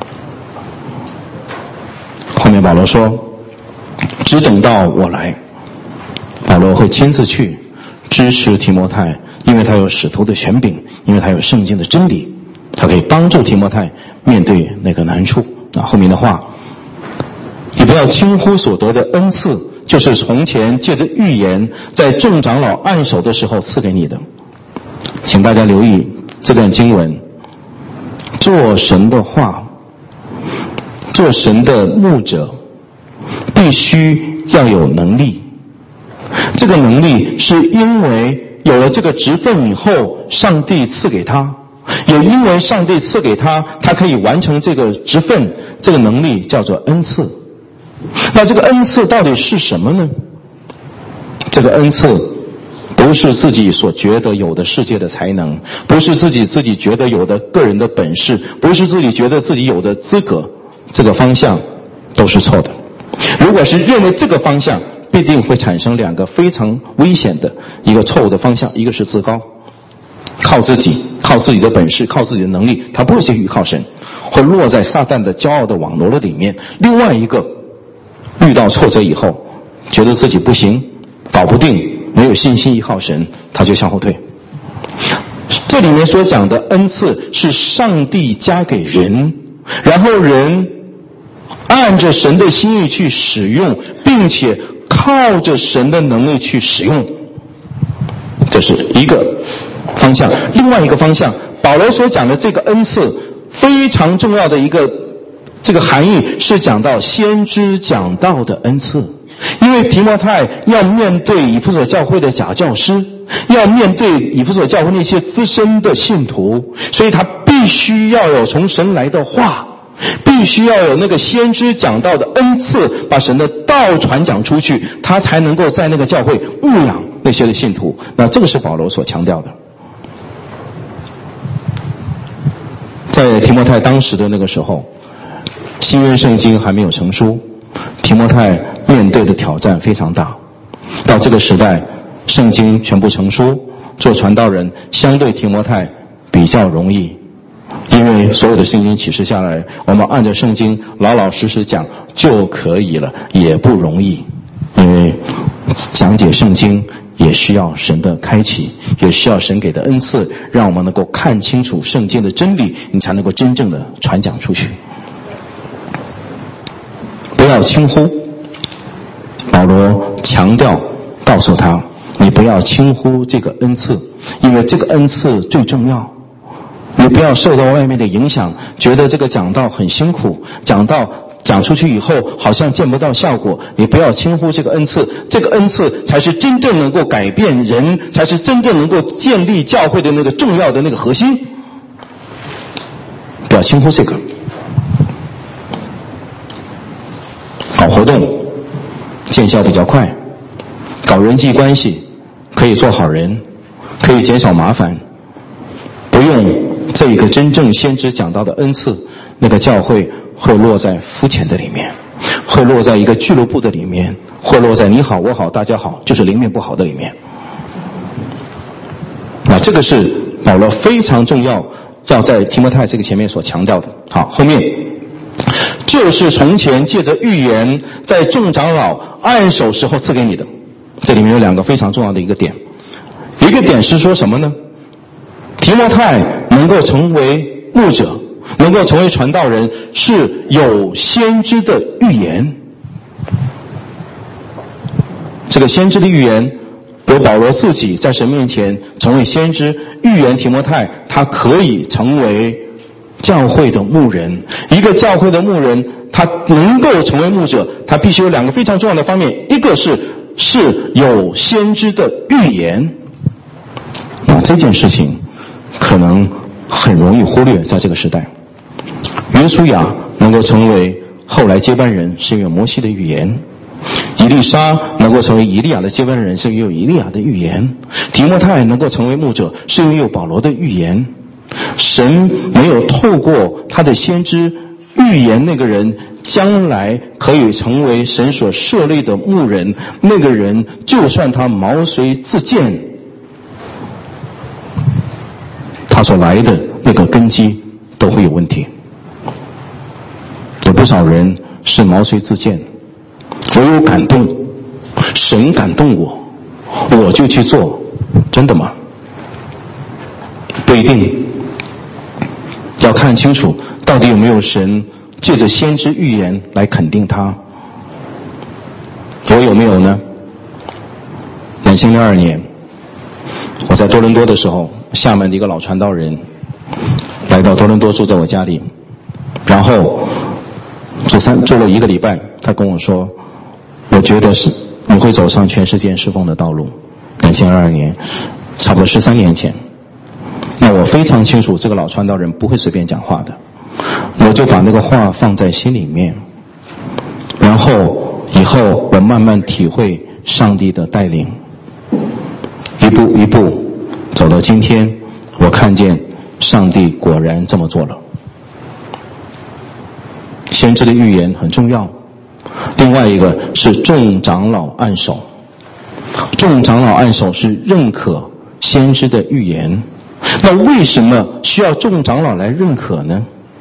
后面保罗说，只等到我来，保罗会亲自去支持提摩太，因为他有使徒的权柄，因为他有圣经的真理，他可以帮助提摩太面对那个难处。后面的话，你不要轻忽所得的恩赐，就是从前借着预言在众长老按手的时候赐给你的。请大家留意这段经文，做神的话，做神的牧者必须要有能力。这个能力是因为有了这个职分以后，上帝赐给他，也因为上帝赐给他，他可以完成这个职分，这个能力叫做恩赐。那这个恩赐到底是什么呢？这个恩赐不是自己所觉得有的世界的才能，不是自己觉得有的个人的本事，不是自己觉得自己有的资格，这个方向都是错的。如果是认为这个方向，必定会产生两个非常危险的一个错误的方向，一个是自高，靠自己的本事，靠自己的能力，他不会去依靠神，会落在撒旦的骄傲的网罗的里面。另外一个，遇到挫折以后，觉得自己不行，搞不定，没有信心依靠神，他就向后退。 这里面所讲的恩赐是上帝加给人，然后人按着神的心意去使用，并且靠着神的能力去使用。这是一个方向。另外一个方向，保罗所讲的这个恩赐非常重要的一个这个含义是讲到先知讲道的恩赐。因为提摩太要面对以弗所教会的假教师，要面对以弗所教会那些资深的信徒，所以他必须要有从神来的话，必须要有那个先知讲道的恩赐，把神的道传讲出去，他才能够在那个教会牧养那些的信徒。那这个是保罗所强调的。在提摩太当时的那个时候，新约圣经还没有成书，提摩太面对的挑战非常大。到这个时代，圣经全部成书，做传道人相对提摩太比较容易，因为所有的圣经启示下来，我们按照圣经老老实实讲就可以了，也不容易。因为讲解圣经也需要神的开启，也需要神给的恩赐，让我们能够看清楚圣经的真理，你才能够真正的传讲出去。不要轻忽，保罗强调告诉他，你不要轻忽这个恩赐，因为这个恩赐最重要。你不要受到外面的影响，觉得这个讲道很辛苦，讲出去以后好像见不到效果。你不要轻忽这个恩赐，这个恩赐才是真正能够改变人，才是真正能够建立教会的那个重要的那个核心。不要轻忽这个。搞活动见效比较快，搞人际关系可以做好人，可以减少麻烦，不用这一个真正先知讲到的恩赐，那个教会会落在肤浅的里面，会落在一个俱乐部的里面，会落在你好我好大家好就是灵面不好的里面。那这个是保罗非常重要，要在提摩太这个前面所强调的。好，后面就是从前借着预言在众长老按手时候赐给你的。这里面有两个非常重要的一个点，一个点是说什么呢？提摩太能够成为牧者，能够成为传道人，是有先知的预言。这个先知的预言有保罗自己在神面前成为先知，预言提摩太他可以成为教会的牧人。一个教会的牧人，他能够成为牧者，他必须有两个非常重要的方面，一个是有先知的预言。那这件事情可能很容易忽略，在这个时代。约书亚能够成为后来接班人，是因为有摩西的预言；以利沙能够成为以利亚的接班人，是因为有以利亚的预言；提摩太能够成为牧者，是因为有保罗的预言。神没有透过他的先知预言那个人将来可以成为神所设立的牧人，那个人就算他毛遂自荐，他所来的那个根基都会有问题。有不少人是毛遂自荐，我有感动，神感动我就去做，真的吗？不一定，要看清楚到底有没有神借着先知预言来肯定他。我有没有呢？2002年我在多伦多的时候，厦门的一个老传道人来到多伦多，住在我家里，然后住了1个礼拜，他跟我说，我觉得是你会走上全世界侍奉的道路。2022年差不多13年前，那我非常清楚这个老传道人不会随便讲话的，我就把那个话放在心里面，然后以后我慢慢体会上帝的带领，一步一步走到今天，我看见上帝果然这么做了。先知的预言很重要，另外一个是众长老按手。众长老按手是认可先知的预言。那为什么需要众长老来认可呢？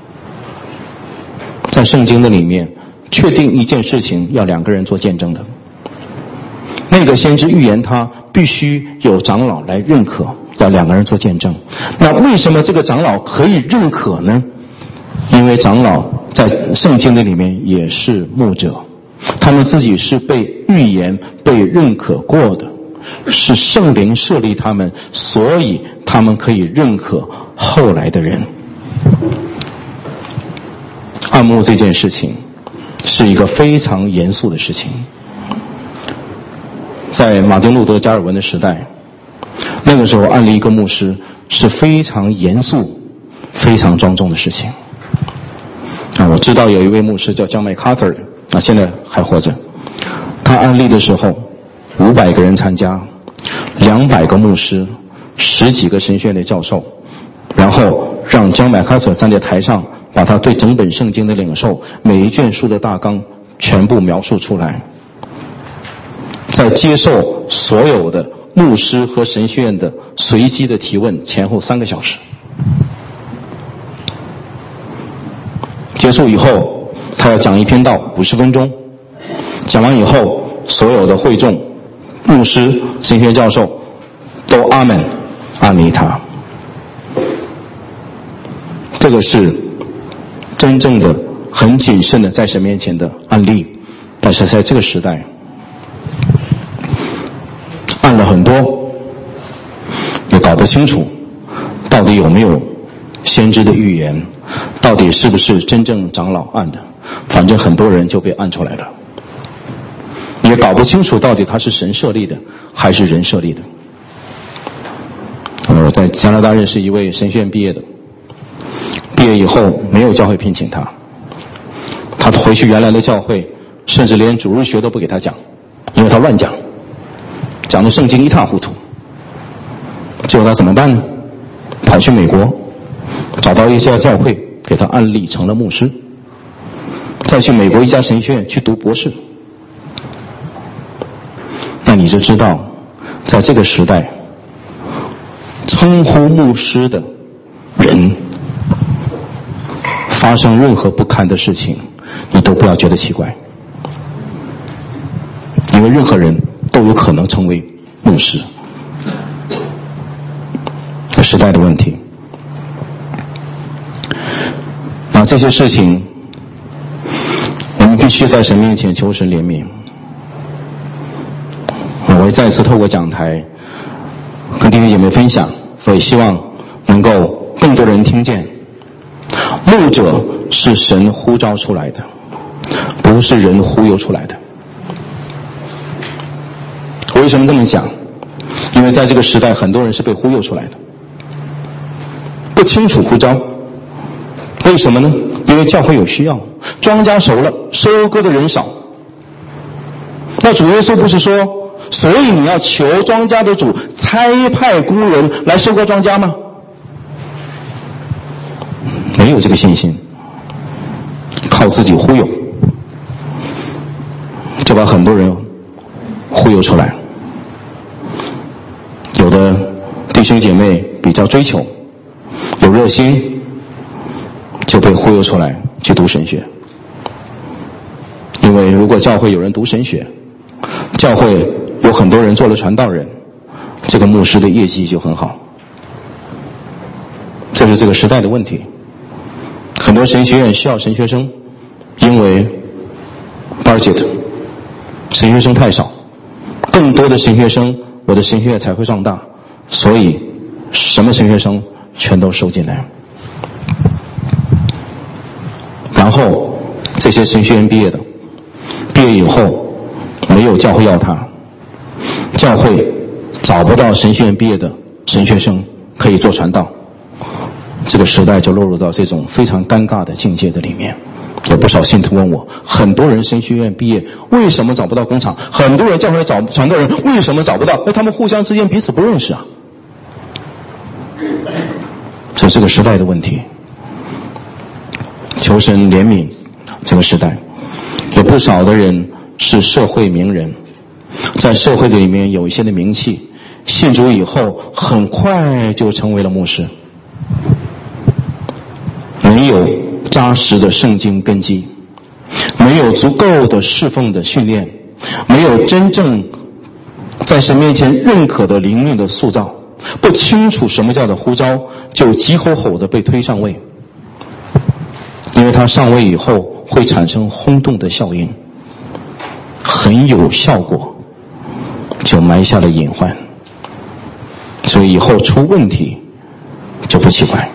在圣经的里面，确定一件事情要2个人做见证的。那个先知预言他必须有长老来认可， 要2个人做见证。那为什么这个长老可以认可呢？因为长老在圣经的里面也是牧者，他们自己是被预言、被认可过的，是圣灵设立他们，所以他们可以认可后来的人。按牧这件事情是一个非常严肃的事情。在马丁路德加尔文的时代，那个时候按立一个牧师是非常严肃、非常庄重的事情。我知道有一位牧师叫 John MacArthur， 现在还活着。他按立的时候500个人参加，200个牧师，10几个神学院的教授，然后让 John MacArthur 站在台上，把他对整本圣经的领受，每一卷书的大纲全部描述出来，在接受所有的牧师和神学院的随机的提问，前后3个小时。结束以后，他要讲一篇道50分钟，讲完以后，所有的会众、牧师、神学教授都阿门，按立他。这个是真正的很谨慎的在神面前的案例，但是在这个时代按了很多，也搞不清楚到底有没有先知的预言，到底是不是真正长老按的，反正很多人就被按出来了，也搞不清楚到底他是神设立的还是人设立的。我在加拿大认识一位神学院毕业的，毕业以后没有教会聘请他，他回去原来的教会甚至连主日学都不给他讲，因为他乱讲，讲的圣经一塌糊涂。结果他怎么办呢？跑去美国找到一家教会，给他按立成了牧师，再去美国一家神学院去读博士。那你就知道，在这个时代，称呼牧师的人发生任何不堪的事情，你都不要觉得奇怪，因为任何人都有可能成为牧师。时代的问题，这些事情我们必须在神面前求神怜悯。我会再次透过讲台跟弟兄姐妹分享，所以希望能够更多人听见，牧者是神呼召出来的，不是人忽悠出来的。我为什么这么讲？因为在这个时代，很多人是被忽悠出来的，不清楚呼召。为什么呢？因为教会有需要，庄稼熟了，收割的人少。那主耶稣不是说，所以你要求庄稼的主差派工人来收割庄稼吗？没有这个信心，靠自己忽悠，就把很多人忽悠出来。有的弟兄姐妹比较追求，有热心，就被忽悠出来去读神学。因为如果教会有人读神学，教会有很多人做了传道人，这个牧师的业绩就很好。这是这个时代的问题。很多神学院需要神学生，因为 budget 神学生太少，更多的神学生，我的神学院才会壮大，所以什么神学生全都收进来。然后这些神学院毕业的，毕业以后没有教会要他，教会找不到神学院毕业的神学生可以做传道，这个时代就落入到这种非常尴尬的境界的里面。有不少信徒问我，很多人神学院毕业为什么找不到工厂？很多人教会找传道人为什么找不到？他们互相之间彼此不认识啊。这是个时代的问题，求神怜悯这个时代。有不少的人是社会名人，在社会里面有一些的名气，信主以后很快就成为了牧师，没有扎实的圣经根基，没有足够的侍奉的训练，没有真正在神面前认可的灵命的塑造， 不清楚什么叫做呼召，就急吼吼的被推上位，因为他上位以后会产生轰动的效应，很有效果，就埋下了隐患，所以以后出问题就不奇怪。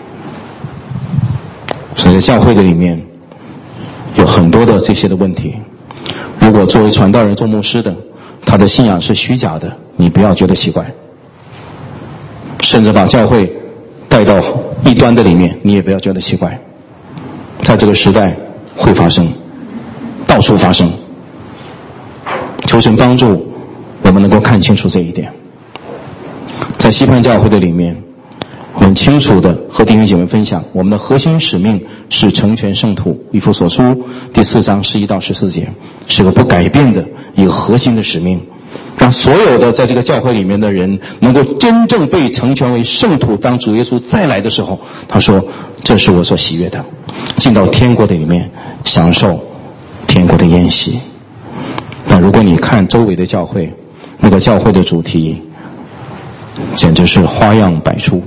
所以在教会的里面有很多的这些的问题，如果作为传道人做牧师的，他的信仰是虚假的，你不要觉得奇怪，甚至把教会带到异端的里面，你也不要觉得奇怪。在这个时代会发生，到处发生。求神帮助我们能够看清楚这一点。在西方教会的里面，我们清楚的和弟兄姐妹分享，我们的核心使命是成全圣徒，以弗所书第4章11到14节，是个不改变的一个核心的使命，让所有的在这个教会里面的人能够真正被成全为圣徒。当主耶稣再来的时候，他说这是我所喜悦的，进到天国的里面享受天国的宴席。但如果你看周围的教会，那个教会的主题简直是花样百出，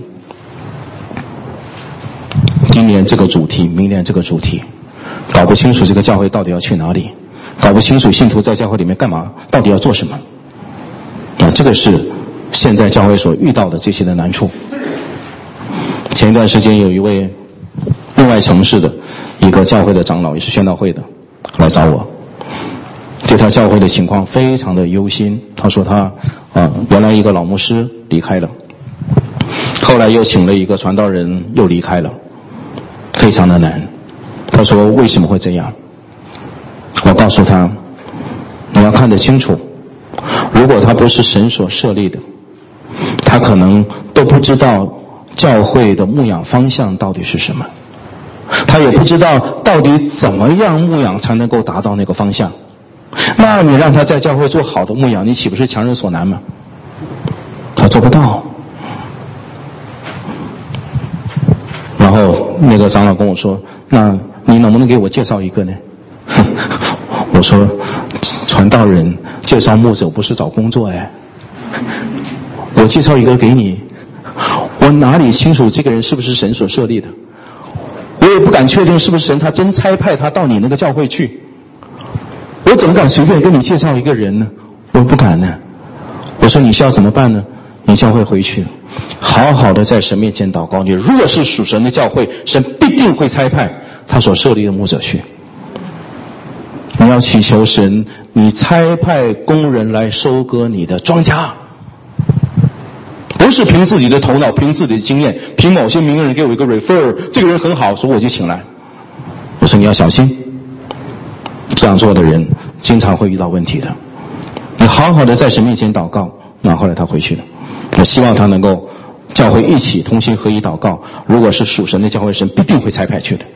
今年这个主题，明年这个主题，搞不清楚这个教会到底要去哪里，搞不清楚信徒在教会里面干嘛，到底要做什么。这个是现在教会所遇到的这些的难处。前一段时间有一位另外城市的一个教会的长老，也是宣道会的，来找我，对他教会的情况非常的忧心。他说他原来一个老牧师离开了，后来又请了一个传道人又离开了，非常的难。他说为什么会这样？我告诉他，你要看得清楚，如果他不是神所设立的，他可能都不知道教会的牧养方向到底是什么，他也不知道到底怎么样牧养才能够达到那个方向。那你让他在教会做好的牧养，你岂不是强人所难吗？他做不到。然后那个长老跟我说，那你能不能给我介绍一个呢？我说传道人介绍牧者不是找工作哎，我介绍一个给你，我哪里清楚这个人是不是神所设立的，我也不敢确定是不是神他真差派他到你那个教会去，我怎么敢随便跟你介绍一个人呢？我不敢呢。我说你需要怎么办呢？你教会回去好好的在神面前祷告，你如果是属神的教会，神必定会差派他所设立的牧者去。你要祈求神，你差派工人来收割你的庄稼，不是凭自己的头脑，凭自己的经验，凭某些名人给我一个 refer， 这个人很好，所以我就请来。我说你要小心，这样做的人经常会遇到问题的。你好好的在神面前祷告。那后来他回去了，我希望他能够教会一起同心合一祷告，如果是属神的教会，神必定会差派去的。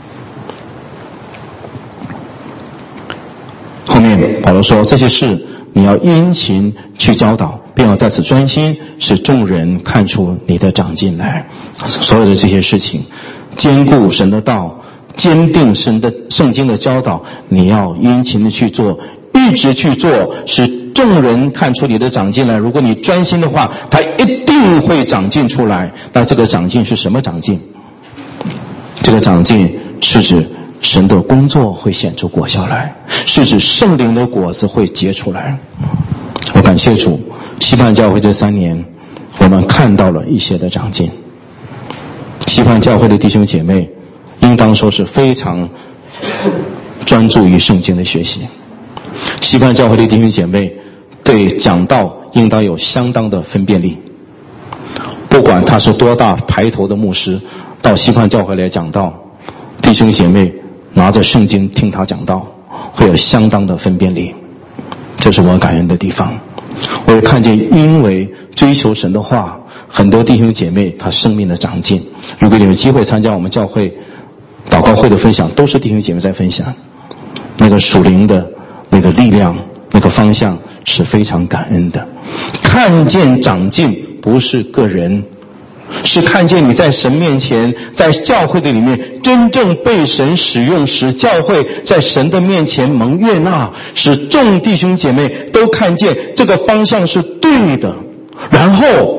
后面保罗说，这些事你要殷勤去教导，并要在此专心，使众人看出你的长进来。所有的这些事情，兼顾神的道，坚定神的圣经的教导，你要殷勤的去做，一直去做，使众人看出你的长进来。如果你专心的话，他一定会长进出来。那这个长进是什么长进？这个长进是指神的工作会显出果效来，是指圣灵的果子会结出来。我感谢主，期盼教会这3年我们看到了一些的长进。期盼教会的弟兄姐妹应当说是非常专注于圣经的学习。期盼教会的弟兄姐妹对讲道应当有相当的分辨力，不管他是多大排头的牧师，到期盼教会来讲道，弟兄姐妹拿着圣经听他讲道，会有相当的分辨力，这是我感恩的地方。我也看见因为追求神的话，很多弟兄姐妹他生命的长进。如果你有机会参加我们教会祷告会的分享，都是弟兄姐妹在分享，那个属灵的那个力量，那个方向是非常感恩的。看见长进不是个人，是看见你在神面前，在教会的里面真正被神使用，使教会在神的面前蒙悦纳，使众弟兄姐妹都看见这个方向是对的，然后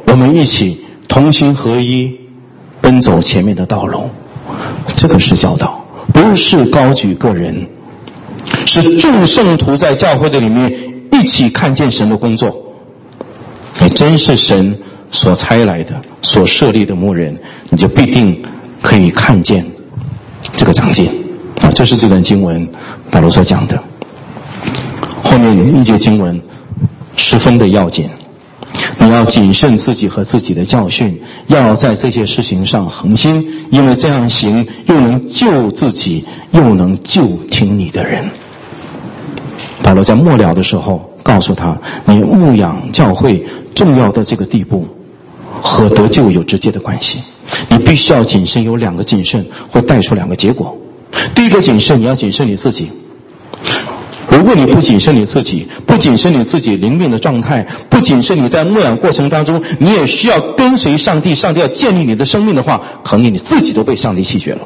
我们一起同心合一，奔走前面的道路。这个是教导，不是高举个人，是众圣徒在教会的里面一起看见神的工作。你真是神所差来的、所设立的牧人，你就必定可以看见这个长进。这是这段经文保罗所讲的。后面一节经文十分的要紧，你要谨慎自己和自己的教训，要在这些事情上恒心，因为这样行又能救自己，又能救听你的人。保罗在末了的时候告诉他，你牧养教会重要的这个地步和得救有直接的关系，你必须要谨慎。有两个谨慎会带出两个结果。第一个谨慎，你要谨慎你自己。如果你不谨慎你自己，不谨慎你自己灵命的状态，不谨慎你在牧养过程当中，你也需要跟随上帝，上帝要建立你的生命的话，可能你自己都被上帝弃绝了。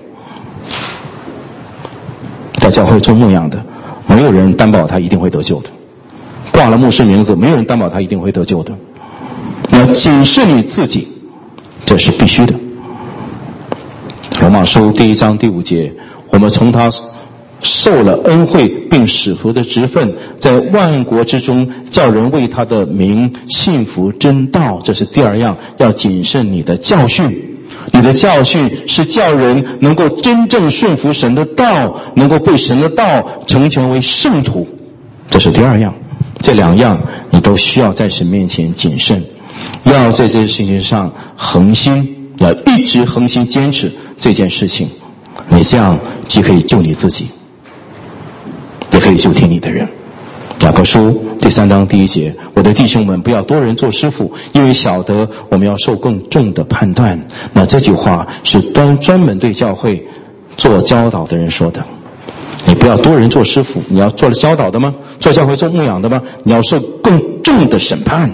在教会做牧养的，没有人担保他一定会得救的。挂了牧师名字，没有人担保他一定会得救的。你要谨慎你自己，这是必须的。罗马书第1章第5节，我们从他受了恩惠并使徒的职分，在万国之中叫人为他的名信服真道。这是第二样，要谨慎你的教训。你的教训是叫人能够真正顺服神的道，能够被神的道成全为圣徒。这是第二样。这两样你都需要在神面前谨慎，要在这些事情上恒心，要一直恒心坚持这件事情。你这样既可以救你自己，也可以救听你的人。雅各书第3章第1节，我的弟兄们，不要多人做师傅，因为晓得我们要受更重的判断。那这句话是专门对教会做教导的人说的。你不要多人做师傅，你要做教导的吗？做教会做牧养的吗？你要受更重的审判。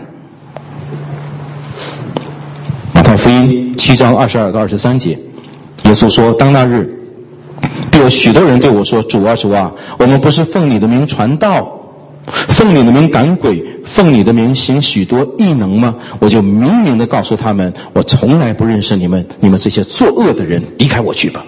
马太福音7章22到23节，耶稣说，当那日必有许多人对我说，主啊主啊，我们不是奉你的名传道，奉你的名赶鬼，奉你的名行许多异能吗？我就明明地告诉他们，我从来不认识你们，你们这些作恶的人，离开我去吧。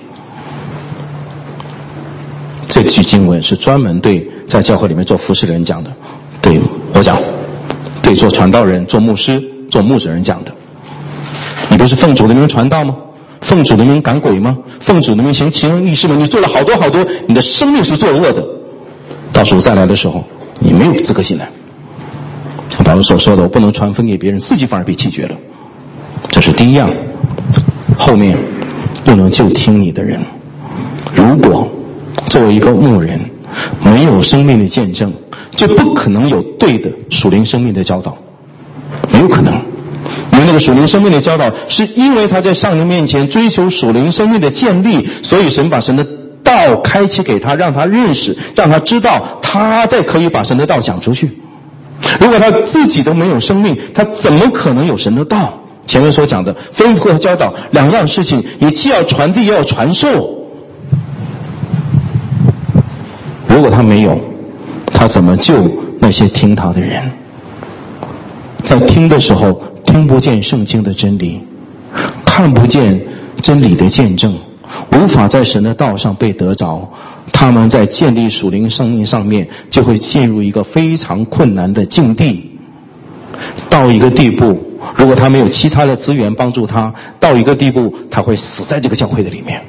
这句经文是专门对在教会里面做服侍的人讲的，对我讲，对做传道人、做牧师、做牧者人讲的。你不是奉主的名传道吗？奉主的名赶鬼吗？奉主的名行奇恩异事吗？你做了好多好多，你的生命是作恶的。到主再来的时候，你没有资格进来。像保罗所说的，我不能传分给别人，自己反而被弃绝了。这是第一样。后面又能救听你的人。如果作为一个牧人没有生命的见证，就不可能有对的属灵生命的教导，没有可能。因为那个属灵生命的教导是因为他在上帝面前追求属灵生命的建立，所以神把神的道开启给他，让他认识，让他知道，他再可以把神的道讲出去。如果他自己都没有生命，他怎么可能有神的道？前面所讲的吩咐和教导两样事情，你既要传递，也要传授。如果他没有，他怎么救那些听他的人？在听的时候听不见圣经的真理，看不见真理的见证，无法在神的道上被得着，他们在建立属灵生命上面就会进入一个非常困难的境地。到一个地步，如果他没有其他的资源帮助他，到一个地步他会死在这个教会的里面。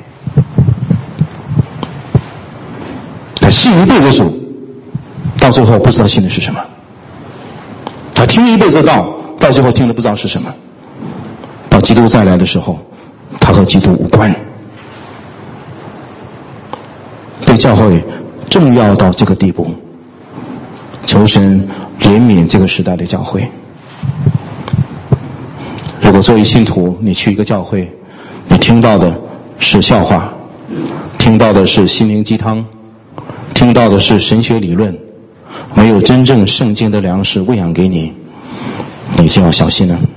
他信一辈子主，到最后不知道信的是什么。他听一辈子道，到最后听的不知道是什么。到基督再来的时候，他和基督无关。对教会重要到这个地步，求神怜悯这个时代的教会。如果作为信徒，你去一个教会，你听到的是笑话，听到的是心灵鸡汤，听到的是神学理论，没有真正圣经的粮食喂养给你，你就要小心了。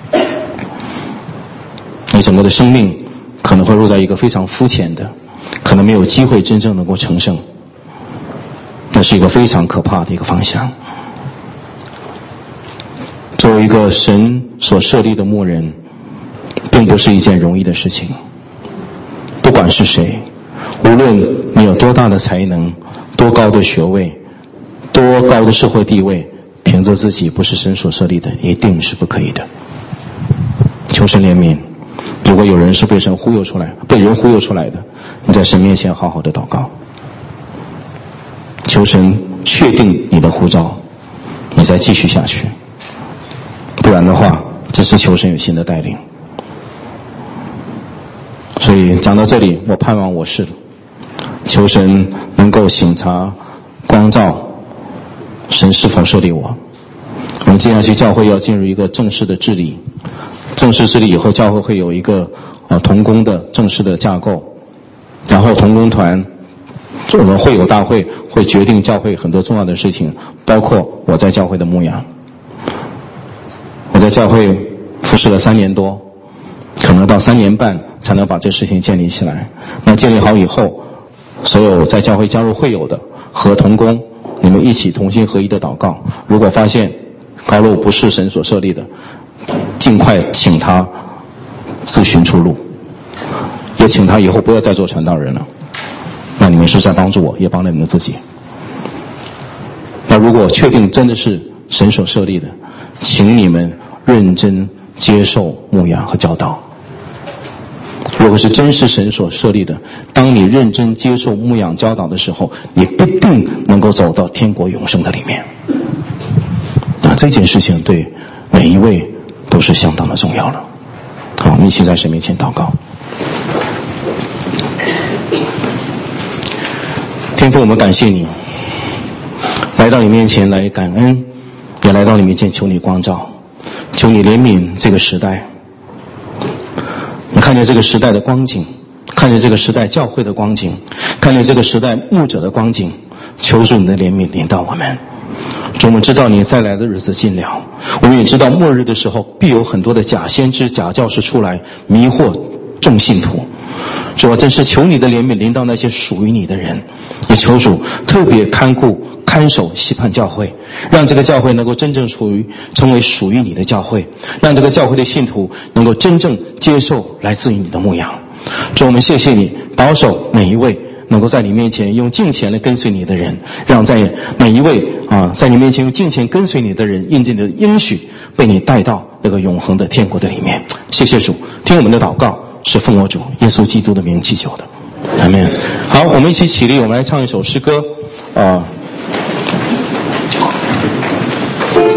你整个的生命可能会落在一个非常肤浅的，可能没有机会真正能够成圣，那是一个非常可怕的一个方向。作做一个神所设立的牧人，并不是一件容易的事情。不管是谁，无论你有多大的才能，多高的学位，多高的社会地位，凭着自己不是神所设立的，一定是不可以的。求神怜悯，如果有人是被人忽悠出来的，你在神面前好好的祷告，求神确定你的呼召，你再继续下去。不然的话，只是求神有新的带领。所以讲到这里，我盼望我是求神能够省察光照神是否设立我。我们接下去教会要进入一个正式的治理，正式治理以后，教会会有一个同工的正式的架构，然后同工团我们会有大会会决定教会很多重要的事情，包括我在教会的牧养。我在教会服侍了3年多，可能到3年半才能把这事情建立起来。那建立好以后，所有在教会加入会友的和同工，你们一起同心合一的祷告。如果发现高路不是神所设立的，尽快请他自寻出路，也请他以后不要再做传道人了。那你们是在帮助我，也帮了你们自己。那如果确定真的是神所设立的，请你们认真接受牧养和教导。如果是真是神所设立的，当你认真接受牧养教导的时候，你必定能够走到天国永生的里面。那这件事情对每一位都是相当的重要了。好，我们一起在神面前祷告。天父，我们感谢你，来到你面前来感恩，也来到你面前求你光照，求你怜悯这个时代。你看见这个时代的光景，看见这个时代教会的光景，看见这个时代牧者的光景，求主你的怜悯临到我们。主，我们知道你再来的日子近了，我们也知道末日的时候必有很多的假先知假教师出来迷惑众信徒。主啊，真是求你的怜悯临到那些属于你的人，也求主特别看顾看守期盼教会，让这个教会能够真正成为属于你的教会，让这个教会的信徒能够真正接受来自于你的牧养。主，我们谢谢你保守每一位能够在你面前用敬虔来跟随你的人，让在每一位在你面前用敬虔跟随你的人印证的应许被你带到那个永恒的天国的里面。谢谢主，听我们的祷告是奉我主耶稣基督的名祈求的，阿们。好，我们一起起立，我们来唱一首诗歌